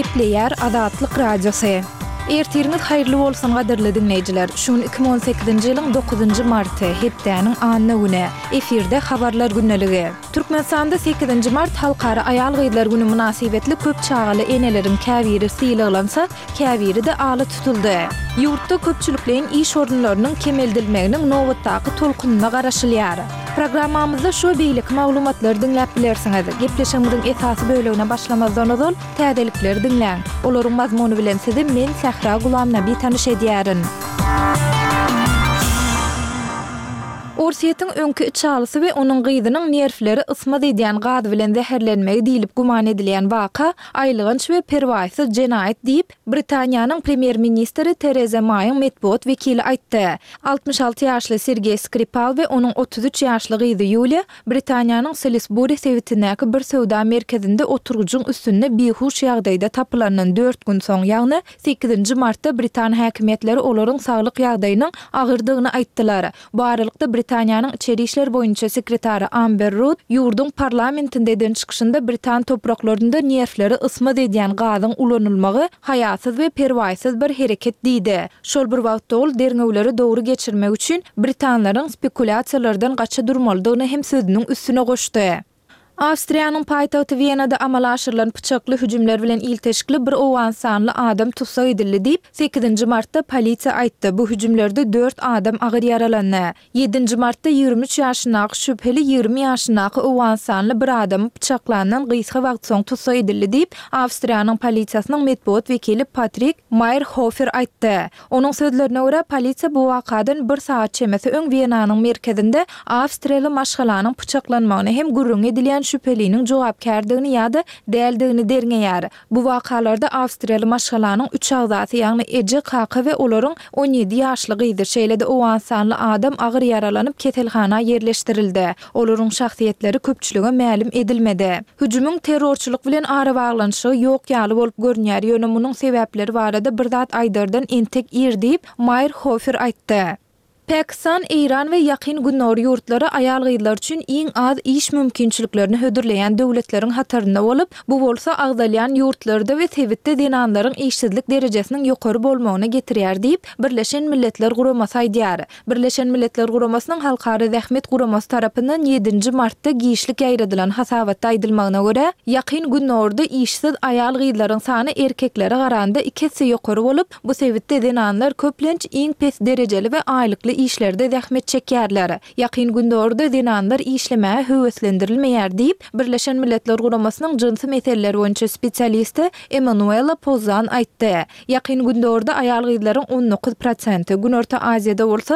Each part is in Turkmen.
Gepleýär Azatlyk Radiosu. Ertiriniz hayırlı bolsun gaderli dinleýijiler. Şun 2018-nji ýylyň 9-njy marty hepdäniň anyny güne. Efirde habarlar günneligi. Türkmenistanda 8-nji mart halkara aýal gyýdylar güni münasibetli köp çağaly eneleriň käbiri syýlaglansa, käbiri de aly tutuldy. Ýurtda köpçüliklerin iş orunlarynyň kemeldilmeginiň nowatdaky tolkunyna garaşylýar. Programmamyzda şu beýlik maglumatlary dinläp bilersiňiz. Gepleşigimiziň esasy bölegine başlamazdan ozal täzelikleri dinläň. Olaryň mazmuny bilen sizi men Sahra Gulamna bir tanış edýärin. Orsiýetiň öňkü içalysy we onuň gyýdynyň nerfleri ysmaz edýän gaz bilen zäherlenmegi diýilip guman edilýän waka aýlygynç we perwaýsyz jenaýat diýip Britaniýanyň premier ministri Theresa May'yň medbuat wekili aýtdy. 66 ýaşly Sergey Skripal we onuň 33 ýaşly gyzy Yulia Britaniýanyň Salisbury sewitindäki bir söwda merkezinde oturgucun üstünde bihuş ýagdaýda tapylanan 4 gün soň ýagny 8-nji martda Britaniýa häkimetleri olaryň saglyk ýagdaýynyň agyrdygyny aýtdylar. Bu aralykda Britaniýanyň içeri işler boýunça sekretary Amber Rudd ýurdun parlamentinde çykyşynda Britan topraklarynda nerfleri ysmaz edýän gazyň ulanylmagy haýatsız we perwaýsyz bir hereket diýdi. Şol bir wagtda ol derňewleri dogry geçirmek üçin Britanlaryň spekulasiýalardan gaça durmalydygyny hem sözüniň üstüne goşdy. Awstriýanyň paýtagty Wienada amal aşyrylan pyçakly hüjümler bilen ilteşikli bir owan sanly adam tutsak edildi diýip 8-nji martda polisiýa aýtdy. Bu hüjümlerde 4 adam agyr ýaralandy. 7-nji martda 23 ýaşyndaky şüpheli 20 ýaşyndaky owan sanly bir adam pyçaklanan gysga wagt soň tutsak edildi diýip Awstriýanyň polisiýasynyň medbuat wekili Patrick Meyerhofer aýtdy. Onuň sözlerine görä polisiýa bu wakadan 1 saat çemesi öň Wienanyň merkezinde Awstriýaly maşgalanyň pyçaklanmagyny hem gurrun edilýän şüphelinin jogapkärdigini ýa-da däldigini derňeýär. Bu wakalarda Awstriýaly maşgalanyň 3 agzasy ýagny eje, kaka we olaryň 17 ýaşly gyzy şeýlede owan sanly adam agyr ýaralanyp ketelhana ýerleşdirildi. Olaryň şahsiýetleri köpçülige ma'lum edilmedi. Hüjümüň terrorçylyk bilen ara baglanşy ýok ýaly bolup görünýär. Ýöne munyň sebäpleri barada bir zat aýdardan entek ir diýip Meyerhofer aýtdy. Pakistan, Iran we ýakyn günler ýurtlary aýal gyýdylar üçin iň az iş mümkinçiliklerini hödürleýän döwletleriň hatarynda bolup, bu bolsa agdalýan ýurtlarda we tebitde denanlaryň işsizlik derejesiniň ýokary bolmagyna getirýär diýip Birleşen Milletler Guramasy aýdýar. Birleşen Milletler Guramasynyň halkara zähmet guramasy tarapyndan 7-nji martda giýişlik ýaýradylan hasabatda aýdylmagyna görä, ýakyn günlerde işsiz aýal gyýdylaryň sany erkeklere garanda 2 hesse ýokary bolup, bu sebäpde denanlar köplenç iň pes derejeli we aýlykly işlerde zähmet çekýärler. Ýakyn günlerde denanlar işlemäge höweslendirilmeýär diýip Birleşen Milletler Guramasynyň jynsy meseleleri boýunça spesialisti Emanuela Pozan aýtdy. Ýakyn günlerde aýal gyýdylaryň 19%, gün orta Aziýada bolsa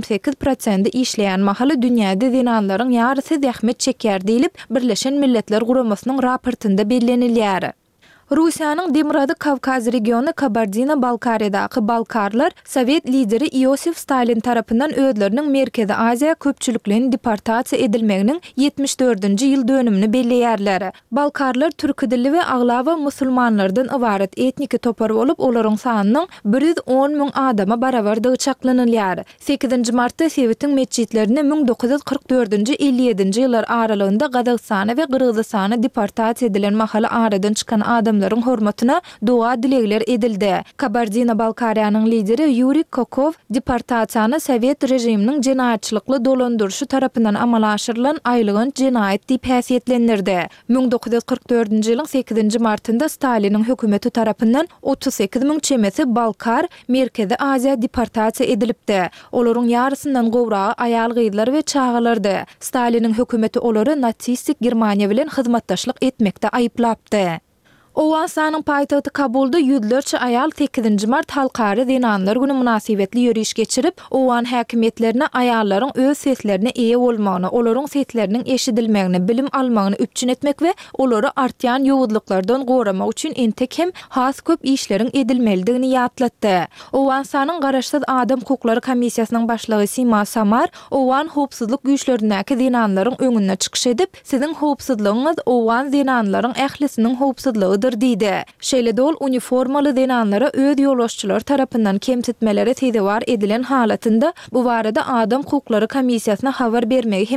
28% işleýän mahaly dünýäde denanlaryň ýarysy zähmet çekýär diýilip Birleşen Milletler Guramasynyň raportynda bellenilýär. Rusiýanyň Demirady Kavkaz regiony Kabardino-Balkariýadaky balkarlar Sowet lideri Iosif Stalin tarapyndan özleriniň Merkezi Aziýa köpçüliklerini deportasiýa edilmeginiň 74-nji ýyl dönümini belleýärler. Balkarlar türk dilli we aglawa musulmanlardan ibaret etniki topar bolup, olaryň sanynyň 110 000 adama barabardygy çaklanylýar. 8-nji martda Sowetiň mesjidlerini 1944-nji 57-nji ýyllar aralygynda Gazagstana we Kyrgyzstana deportasiýa edilen mahaly aradan çykan adam hormatyna dua dilegler edildi. Kabardino-Balkariýanyň lideri Yuri Kokov deportasiýany Sowet rejiminiň jenaýatçylykly dolandyrşy tarapyndan amal aşyrylan aýlygynç jenaýat diýip häsiýetlendirdi. 1944-nji ýylyň 8-nji martynda Staliniň hökümeti tarapyndan 38 000 çemesi balkar Merkezi Aziýa deportasiýa edilipdi. Olaryň ýarysyndan gowragy aýal gyýdylar we çağalardy. Staliniň hökümeti olary natsistik Germaniýa bilen hyzmatdaşlyk etmekde aýyplapdy. Owan sanyň paýtagty Kabulda ýüzlerçe aýal 8-nji mart halkara denanlar güni münasibetli ýöriş geçirip, owan häkimetlerine aýallaryň öz seslerine eýe bolmagyny, olaryň sesleriniň eşidilmegini, bilim almagyny üpçün etmek we olary artýan ýowudlyklardan goramak üçin entek hem has köp işleriň edilmelidigini ýatlatdy. Owan sanyň garaşsız adam hukuklary komissiýasynyň başlygy Sima Samar, owan howpsuzlyk güýçlerindäki denanlaryň öňüne çykyş edip, siziň howpsuzlygyňyz owan denanlaryň ählisiniň howpsuzlygy diýdi. Şeýle ol uniformaly denanlara öz ýolbaşçylar tarapyndan kemsitmelere tedewar edilen halatynda bu barada adam hukuklary komissiýasyna habar bermegi